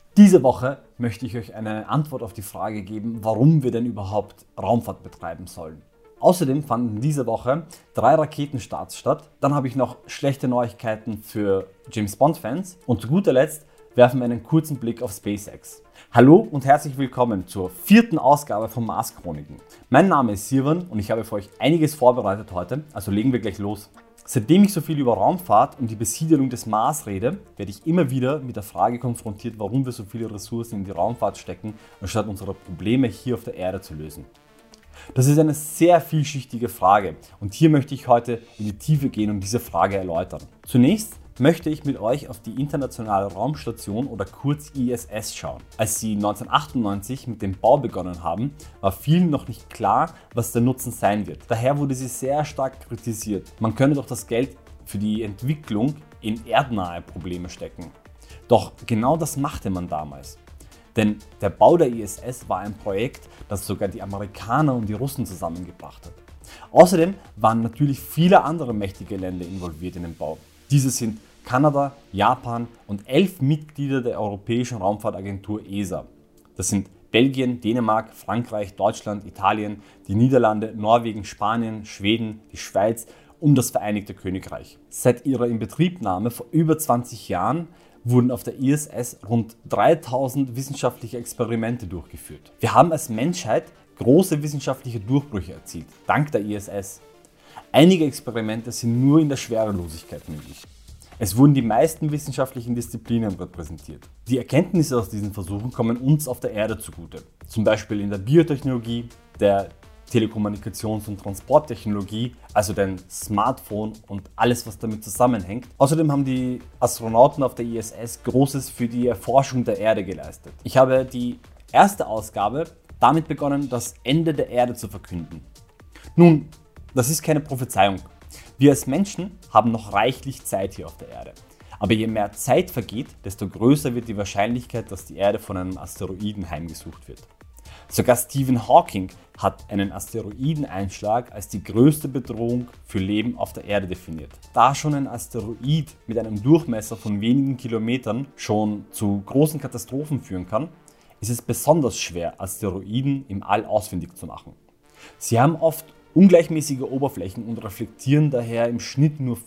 Diese Woche möchte ich euch eine Antwort auf die Frage geben, warum wir denn überhaupt Raumfahrt betreiben sollen. Außerdem fanden diese Woche 3 Raketenstarts statt. Dann habe ich noch schlechte Neuigkeiten für James Bond Fans. Und zu guter Letzt werfen wir einen kurzen Blick auf SpaceX. Hallo und herzlich willkommen zur 4. Ausgabe von Mars Chroniken. Mein Name ist Sirwan und ich habe für euch einiges vorbereitet heute, also legen wir gleich los. Seitdem ich so viel über Raumfahrt und die Besiedelung des Mars rede, werde ich immer wieder mit der Frage konfrontiert, warum wir so viele Ressourcen in die Raumfahrt stecken, anstatt unsere Probleme hier auf der Erde zu lösen. Das ist eine sehr vielschichtige Frage und hier möchte ich heute in die Tiefe gehen und diese Frage erläutern. Zunächst möchte ich mit euch auf die Internationale Raumstation oder kurz ISS schauen. Als sie 1998 mit dem Bau begonnen haben, war vielen noch nicht klar, was der Nutzen sein wird. Daher wurde sie sehr stark kritisiert. Man könne doch das Geld für die Entwicklung in erdnahe Probleme stecken. Doch genau das machte man damals. Denn der Bau der ISS war ein Projekt, das sogar die Amerikaner und die Russen zusammengebracht hat. Außerdem waren natürlich viele andere mächtige Länder involviert in den Bau. Diese sind Kanada, Japan und 11 Mitglieder der Europäischen Raumfahrtagentur ESA. Das sind Belgien, Dänemark, Frankreich, Deutschland, Italien, die Niederlande, Norwegen, Spanien, Schweden, die Schweiz und das Vereinigte Königreich. Seit ihrer Inbetriebnahme vor über 20 Jahren wurden auf der ISS rund 3000 wissenschaftliche Experimente durchgeführt. Wir haben als Menschheit große wissenschaftliche Durchbrüche erzielt, dank der ISS. Einige Experimente sind nur in der Schwerelosigkeit möglich. Es wurden die meisten wissenschaftlichen Disziplinen repräsentiert. Die Erkenntnisse aus diesen Versuchen kommen uns auf der Erde zugute. Zum Beispiel in der Biotechnologie, der Telekommunikations- und Transporttechnologie, also den Smartphone und alles, was damit zusammenhängt. Außerdem haben die Astronauten auf der ISS Großes für die Erforschung der Erde geleistet. Ich habe die erste Ausgabe damit begonnen, das Ende der Erde zu verkünden. Nun, das ist keine Prophezeiung. Wir als Menschen haben noch reichlich Zeit hier auf der Erde. Aber je mehr Zeit vergeht, desto größer wird die Wahrscheinlichkeit, dass die Erde von einem Asteroiden heimgesucht wird. Sogar Stephen Hawking hat einen Asteroideneinschlag als die größte Bedrohung für Leben auf der Erde definiert. Da schon ein Asteroid mit einem Durchmesser von wenigen Kilometern schon zu großen Katastrophen führen kann, ist es besonders schwer, Asteroiden im All ausfindig zu machen. Sie haben oft ungleichmäßige Oberflächen und reflektieren daher im Schnitt nur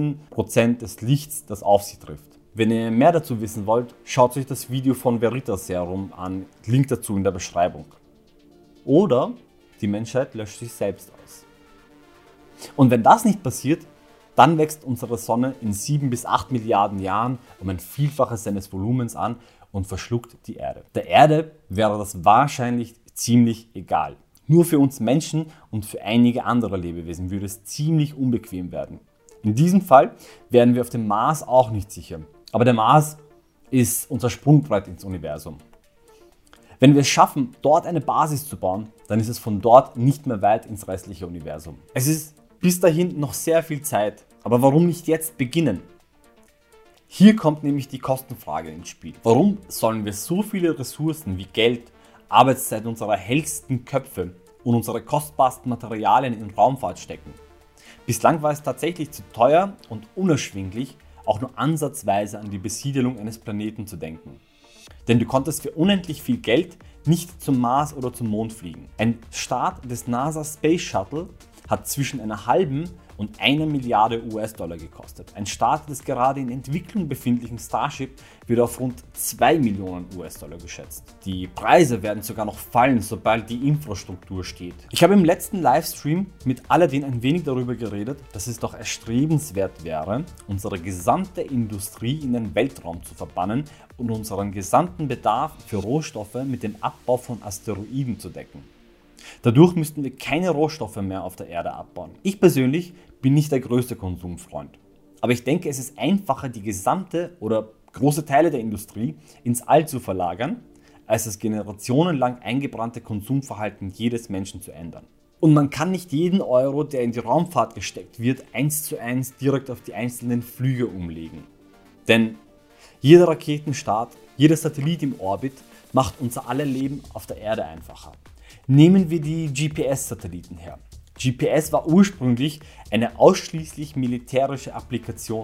15% des Lichts, das auf sie trifft. Wenn ihr mehr dazu wissen wollt, schaut euch das Video von Veritas Serum an, Link dazu in der Beschreibung. Oder die Menschheit löscht sich selbst aus. Und wenn das nicht passiert, dann wächst unsere Sonne in 7 bis 8 Milliarden Jahren um ein Vielfaches seines Volumens an und verschluckt die Erde. Der Erde wäre das wahrscheinlich ziemlich egal. Nur für uns Menschen und für einige andere Lebewesen würde es ziemlich unbequem werden. In diesem Fall wären wir auf dem Mars auch nicht sicher. Aber der Mars ist unser Sprungbrett ins Universum. Wenn wir es schaffen, dort eine Basis zu bauen, dann ist es von dort nicht mehr weit ins restliche Universum. Es ist bis dahin noch sehr viel Zeit, aber warum nicht jetzt beginnen? Hier kommt nämlich die Kostenfrage ins Spiel. Warum sollen wir so viele Ressourcen wie Geld, Arbeitszeit unserer hellsten Köpfe und unsere kostbarsten Materialien in Raumfahrt stecken? Bislang war es tatsächlich zu teuer und unerschwinglich, auch nur ansatzweise an die Besiedelung eines Planeten zu denken. Denn du konntest für unendlich viel Geld nicht zum Mars oder zum Mond fliegen. Ein Start des NASA Space Shuttle hat zwischen einer halben und 1 Milliarde US-Dollar gekostet. Ein Start des gerade in Entwicklung befindlichen Starship wird auf rund 2 Millionen US-Dollar geschätzt. Die Preise werden sogar noch fallen, sobald die Infrastruktur steht. Ich habe im letzten Livestream mit Aladdin ein wenig darüber geredet, dass es doch erstrebenswert wäre, unsere gesamte Industrie in den Weltraum zu verbannen und unseren gesamten Bedarf für Rohstoffe mit dem Abbau von Asteroiden zu decken. Dadurch müssten wir keine Rohstoffe mehr auf der Erde abbauen. Ich persönlich bin nicht der größte Konsumfreund. Aber ich denke, es ist einfacher, die gesamte oder große Teile der Industrie ins All zu verlagern, als das generationenlang eingebrannte Konsumverhalten jedes Menschen zu ändern. Und man kann nicht jeden Euro, der in die Raumfahrt gesteckt wird, 1:1 direkt auf die einzelnen Flüge umlegen. Denn jeder Raketenstart, jeder Satellit im Orbit macht unser aller Leben auf der Erde einfacher. Nehmen wir die GPS-Satelliten her. GPS war ursprünglich eine ausschließlich militärische Applikation.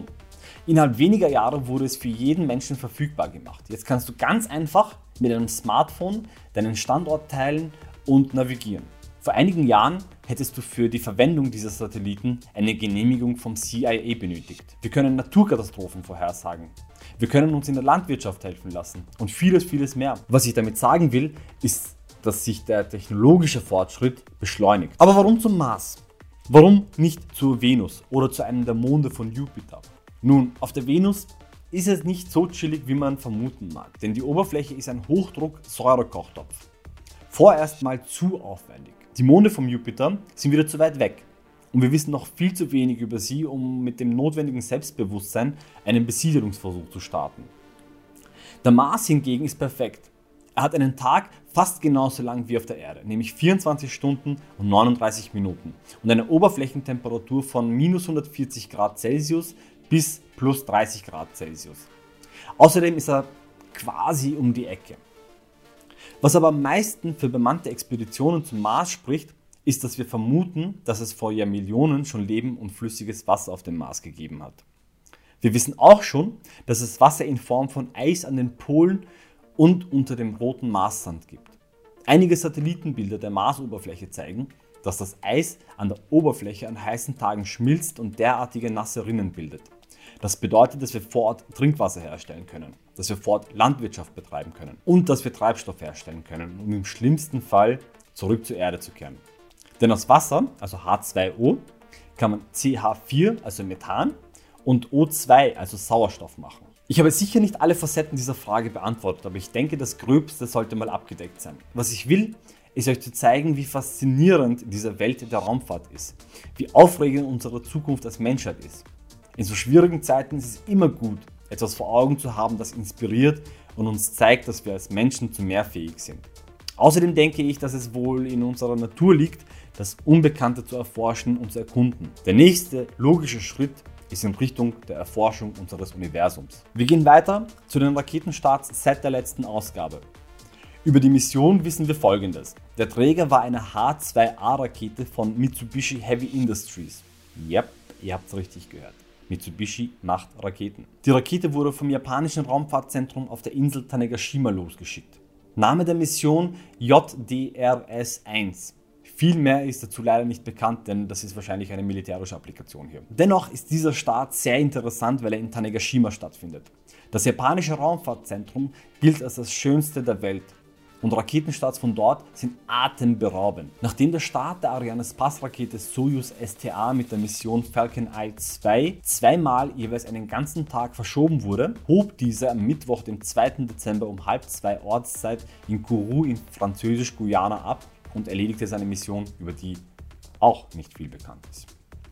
Innerhalb weniger Jahre wurde es für jeden Menschen verfügbar gemacht. Jetzt kannst du ganz einfach mit einem Smartphone deinen Standort teilen und navigieren. Vor einigen Jahren hättest du für die Verwendung dieser Satelliten eine Genehmigung vom CIA benötigt. Wir können Naturkatastrophen vorhersagen. Wir können uns in der Landwirtschaft helfen lassen und vieles mehr. Was ich damit sagen will, ist, dass sich der technologische Fortschritt beschleunigt. Aber warum zum Mars? Warum nicht zur Venus oder zu einem der Monde von Jupiter? Nun, auf der Venus ist es nicht so chillig, wie man vermuten mag, denn die Oberfläche ist ein Hochdruck-Säurekochtopf. Vorerst mal zu aufwendig. Die Monde vom Jupiter sind wieder zu weit weg und wir wissen noch viel zu wenig über sie, um mit dem notwendigen Selbstbewusstsein einen Besiedelungsversuch zu starten. Der Mars hingegen ist perfekt. Er hat einen Tag fast genauso lang wie auf der Erde, nämlich 24 Stunden und 39 Minuten und eine Oberflächentemperatur von minus 140 Grad Celsius bis plus 30 Grad Celsius. Außerdem ist er quasi um die Ecke. Was aber am meisten für bemannte Expeditionen zum Mars spricht, ist, dass wir vermuten, dass es vor Jahrmillionen schon Leben und flüssiges Wasser auf dem Mars gegeben hat. Wir wissen auch schon, dass es Wasser in Form von Eis an den Polen und unter dem roten Marssand gibt. Einige Satellitenbilder der Marsoberfläche zeigen, dass das Eis an der Oberfläche an heißen Tagen schmilzt und derartige nasse Rinnen bildet. Das bedeutet, dass wir vor Ort Trinkwasser herstellen können, dass wir vor Ort Landwirtschaft betreiben können und dass wir Treibstoff herstellen können, um im schlimmsten Fall zurück zur Erde zu kehren. Denn aus Wasser, also H2O, kann man CH4, also Methan, und O2, also Sauerstoff machen. Ich habe sicher nicht alle Facetten dieser Frage beantwortet, aber ich denke, das Gröbste sollte mal abgedeckt sein. Was ich will, ist euch zu zeigen, wie faszinierend diese Welt der Raumfahrt ist, wie aufregend unsere Zukunft als Menschheit ist. In so schwierigen Zeiten ist es immer gut, etwas vor Augen zu haben, das inspiriert und uns zeigt, dass wir als Menschen zu mehr fähig sind. Außerdem denke ich, dass es wohl in unserer Natur liegt, das Unbekannte zu erforschen und zu erkunden. Der nächste logische Schritt ist in Richtung der Erforschung unseres Universums. Wir gehen weiter zu den Raketenstarts seit der letzten Ausgabe. Über die Mission wissen wir Folgendes. Der Träger war eine H2A-Rakete von Mitsubishi Heavy Industries. Yep, ihr habt es richtig gehört. Mitsubishi macht Raketen. Die Rakete wurde vom japanischen Raumfahrtzentrum auf der Insel Tanegashima losgeschickt. Name der Mission JDRS-1. Viel mehr ist dazu leider nicht bekannt, denn das ist wahrscheinlich eine militärische Applikation hier. Dennoch ist dieser Start sehr interessant, weil er in Tanegashima stattfindet. Das japanische Raumfahrtzentrum gilt als das schönste der Welt und Raketenstarts von dort sind atemberaubend. Nachdem der Start der Arianespace-Rakete Soyuz STA mit der Mission Falcon Eye 2 zweimal jeweils einen ganzen Tag verschoben wurde, hob diese am Mittwoch, dem 2. Dezember um 1:30 Ortszeit in Kourou in Französisch-Guyana ab und erledigte seine Mission, über die auch nicht viel bekannt ist.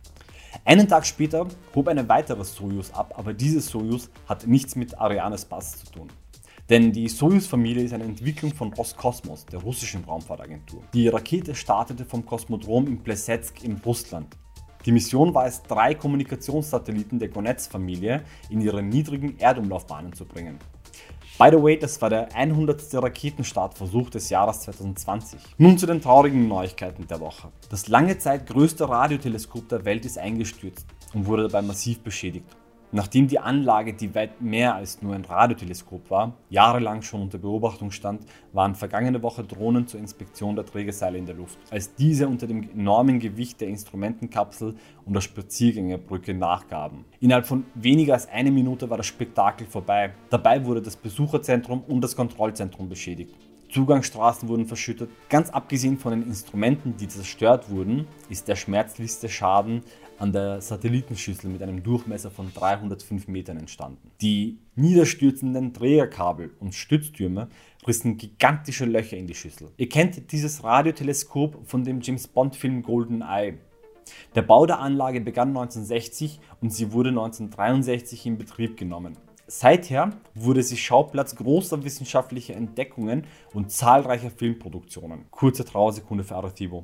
Einen Tag später hob eine weitere Soyuz ab, aber diese Soyuz hat nichts mit Arianespace zu tun. Denn die Soyuz-Familie ist eine Entwicklung von Roskosmos, der russischen Raumfahrtagentur. Die Rakete startete vom Kosmodrom in Plesetsk in Russland. Die Mission war es, 3 Kommunikationssatelliten der Gonets-Familie in ihre niedrigen Erdumlaufbahnen zu bringen. By the way, das war der 100. Raketenstartversuch des Jahres 2020. Nun zu den traurigen Neuigkeiten der Woche. Das lange Zeit größte Radioteleskop der Welt ist eingestürzt und wurde dabei massiv beschädigt. Nachdem die Anlage, die weit mehr als nur ein Radioteleskop war, jahrelang schon unter Beobachtung stand, waren vergangene Woche Drohnen zur Inspektion der Trägerseile in der Luft, als diese unter dem enormen Gewicht der Instrumentenkapsel und der Spaziergängerbrücke nachgaben. Innerhalb von weniger als 1 Minute war das Spektakel vorbei. Dabei wurde das Besucherzentrum und das Kontrollzentrum beschädigt. Zugangsstraßen wurden verschüttet. Ganz abgesehen von den Instrumenten, die zerstört wurden, ist der schmerzlichste Schaden an der Satellitenschüssel mit einem Durchmesser von 305 Metern entstanden. Die niederstürzenden Trägerkabel und Stütztürme rissen gigantische Löcher in die Schüssel. Ihr kennt dieses Radioteleskop von dem James-Bond-Film GoldenEye. Der Bau der Anlage begann 1960 und sie wurde 1963 in Betrieb genommen. Seither wurde sie Schauplatz großer wissenschaftlicher Entdeckungen und zahlreicher Filmproduktionen. Kurze Trauersekunde für Arecibo.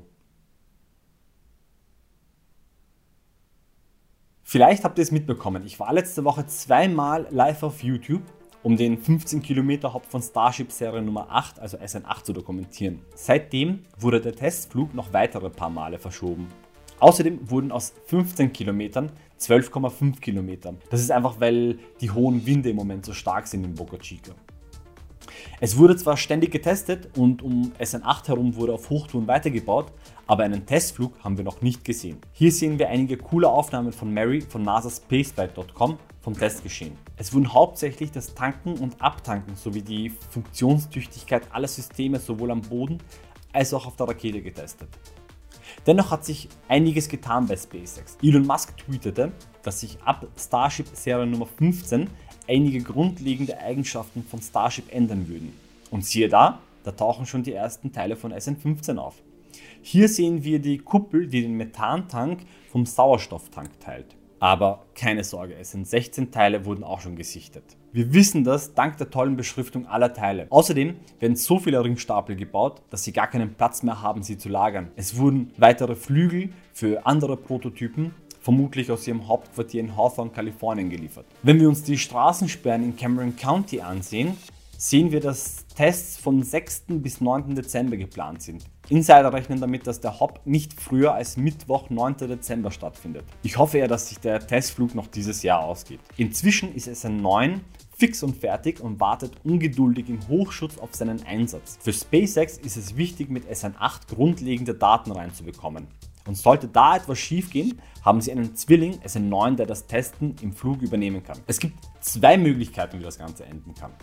Vielleicht habt ihr es mitbekommen, ich war letzte Woche zweimal live auf YouTube, um den 15 Kilometer Hop von Starship Serie Nummer 8, also SN8, zu dokumentieren. Seitdem wurde der Testflug noch weitere paar Male verschoben. Außerdem wurden aus 15 Kilometern 12,5 Kilometern. Das ist einfach, weil die hohen Winde im Moment so stark sind in Boca Chica. Es wurde zwar ständig getestet und um SN8 herum wurde auf Hochtouren weitergebaut, aber einen Testflug haben wir noch nicht gesehen. Hier sehen wir einige coole Aufnahmen von Mary von nasaspaceflight.com vom Testgeschehen. Es wurden hauptsächlich das Tanken und Abtanken sowie die Funktionstüchtigkeit aller Systeme sowohl am Boden als auch auf der Rakete getestet. Dennoch hat sich einiges getan bei SpaceX. Elon Musk tweetete, dass sich ab Starship Serie Nummer 15 einige grundlegende Eigenschaften von Starship ändern würden. Und siehe da tauchen schon die ersten Teile von SN15 auf. Hier sehen wir die Kuppel, die den Methantank vom Sauerstofftank teilt. Aber keine Sorge, SN16 Teile wurden auch schon gesichtet. Wir wissen das dank der tollen Beschriftung aller Teile. Außerdem werden so viele Ringstapel gebaut, dass sie gar keinen Platz mehr haben, sie zu lagern. Es wurden weitere Flügel für andere Prototypen, vermutlich aus ihrem Hauptquartier in Hawthorne, Kalifornien, geliefert. Wenn wir uns die Straßensperren in Cameron County ansehen, sehen wir, dass Tests vom 6. bis 9. Dezember geplant sind. Insider rechnen damit, dass der Hop nicht früher als Mittwoch, 9. Dezember stattfindet. Ich hoffe ja, dass sich der Testflug noch dieses Jahr ausgeht. Inzwischen ist SN9 fix und fertig und wartet ungeduldig im Hochschutz auf seinen Einsatz. Für SpaceX ist es wichtig, mit SN8 grundlegende Daten reinzubekommen. Und sollte da etwas schief gehen, haben sie einen Zwilling, SN9, der das Testen im Flug übernehmen kann. Es gibt zwei Möglichkeiten, wie das Ganze enden kann.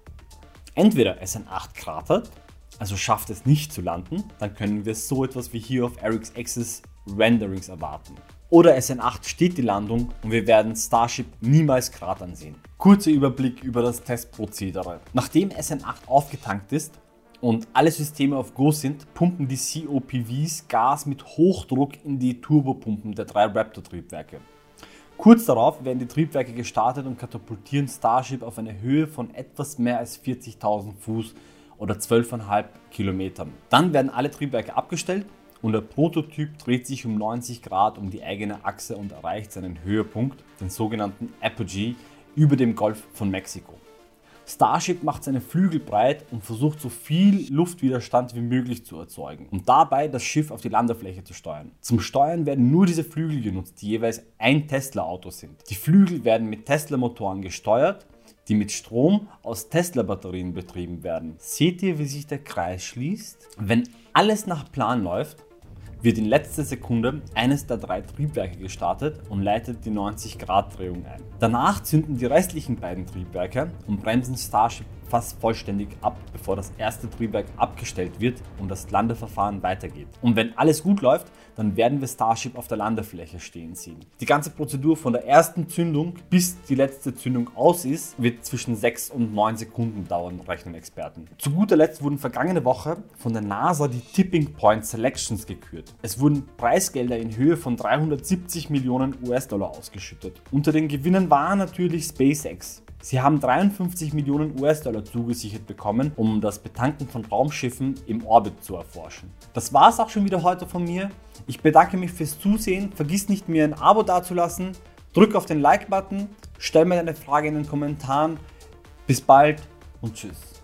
Entweder SN8 kratert, also schafft es nicht zu landen, dann können wir so etwas wie hier auf Eric's Axis Renderings erwarten. Oder SN8 steht die Landung und wir werden Starship niemals kratern sehen. Kurzer Überblick über das Testprozedere. Nachdem SN8 aufgetankt ist und alle Systeme auf Go sind, pumpen die COPVs Gas mit Hochdruck in die Turbopumpen der 3 Raptor-Triebwerke. Kurz darauf werden die Triebwerke gestartet und katapultieren Starship auf eine Höhe von etwas mehr als 40.000 Fuß oder 12,5 Kilometern. Dann werden alle Triebwerke abgestellt und der Prototyp dreht sich um 90 Grad um die eigene Achse und erreicht seinen Höhepunkt, den sogenannten Apogee, über dem Golf von Mexiko. Starship macht seine Flügel breit und versucht so viel Luftwiderstand wie möglich zu erzeugen und dabei das Schiff auf die Landefläche zu steuern. Zum Steuern werden nur diese Flügel genutzt, die jeweils ein Tesla-Auto sind. Die Flügel werden mit Tesla-Motoren gesteuert, die mit Strom aus Tesla-Batterien betrieben werden. Seht ihr, wie sich der Kreis schließt? Wenn alles nach Plan läuft, wird in letzter Sekunde eines der 3 Triebwerke gestartet und leitet die 90-Grad-Drehung ein. Danach zünden die restlichen beiden Triebwerke und bremsen Starship fast vollständig ab, bevor das erste Triebwerk abgestellt wird und das Landeverfahren weitergeht. Und wenn alles gut läuft, dann werden wir Starship auf der Landefläche stehen sehen. Die ganze Prozedur von der ersten Zündung bis die letzte Zündung aus ist, wird zwischen 6 und 9 Sekunden dauern, rechnen Experten. Zu guter Letzt wurden vergangene Woche von der NASA die Tipping Point Selections gekürt. Es wurden Preisgelder in Höhe von 370 Millionen US-Dollar ausgeschüttet. Unter den Gewinnern war natürlich SpaceX. Sie haben 53 Millionen US-Dollar zugesichert bekommen, um das Betanken von Raumschiffen im Orbit zu erforschen. Das war's auch schon wieder heute von mir. Ich bedanke mich fürs Zusehen. Vergiss nicht, mir ein Abo dazulassen. Drück auf den Like-Button. Stell mir deine Frage in den Kommentaren. Bis bald und tschüss.